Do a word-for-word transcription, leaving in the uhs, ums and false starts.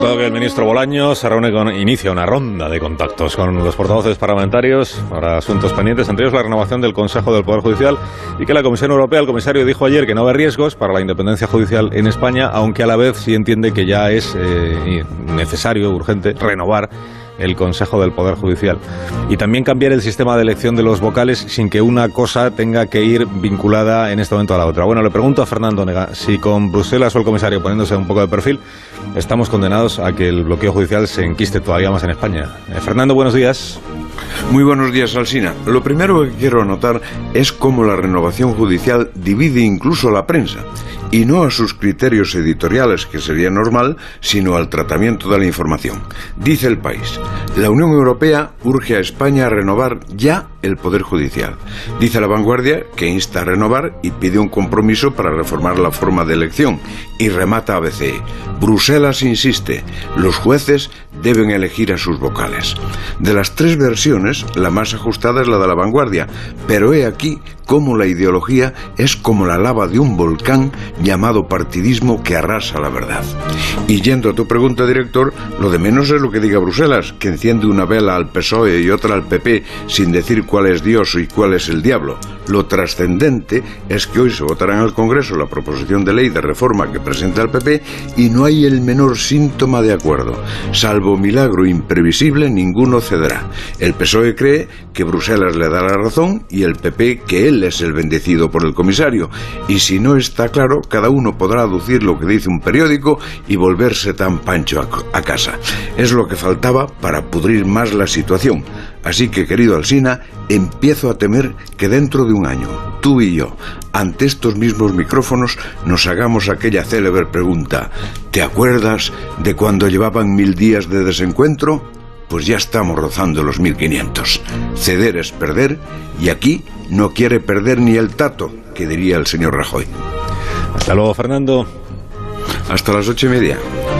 Que el ministro Bolaños se reúne con, inicia una ronda de contactos con los portavoces parlamentarios para asuntos pendientes, entre ellos la renovación del Consejo del Poder Judicial, y que la Comisión Europea, el comisario dijo ayer que no ve riesgos para la independencia judicial en España, aunque a la vez sí entiende que ya es eh, necesario, urgente, renovar el Consejo del Poder Judicial y también cambiar el sistema de elección de los vocales sin que una cosa tenga que ir vinculada en este momento a la otra. Bueno, le pregunto a Fernando Onega si con Bruselas o el comisario poniéndose un poco de perfil estamos condenados a que el bloqueo judicial se enquiste todavía más en España. Eh, Fernando, buenos días. Muy buenos días, Alsina. Lo primero que quiero anotar es cómo la renovación judicial divide incluso a la prensa, y no a sus criterios editoriales, que sería normal, sino al tratamiento de la información. Dice El País: la Unión Europea urge a España a renovar ya el Poder Judicial. Dice La Vanguardia que insta a renovar y pide un compromiso para reformar la forma de elección. Y remata A B C: Bruselas insiste, los jueces deben elegir a sus vocales. De las tres versiones, la más ajustada es la de La Vanguardia, pero he aquí cómo la ideología es como la lava de un volcán llamado partidismo que arrasa la verdad. Y yendo a tu pregunta, director, lo de menos es lo que diga Bruselas, que enciende una vela al P S O E y otra al P P sin decir cuál es Dios y cuál es el diablo. Lo trascendente es que hoy se votará en el Congreso la proposición de ley de reforma que presenta el P P y no hay el menor síntoma de acuerdo. Salvo milagro imprevisible, ninguno cederá. El P S O E cree que Bruselas le da la razón y el P P que él es el bendecido por el comisario. Y si no está claro, cada uno podrá aducir lo que dice un periódico y volverse tan pancho a, a casa. Es lo que faltaba para pudrir más la situación. Así que, querido Alsina, empiezo a temer que dentro de un año, tú y yo, ante estos mismos micrófonos, nos hagamos aquella célebre pregunta: ¿te acuerdas de cuando llevaban mil días de desencuentro? Pues ya estamos rozando los mil quinientos. Ceder es perder, y aquí no quiere perder ni el tato, que diría el señor Rajoy. Hasta luego, Fernando. Hasta las ocho y media.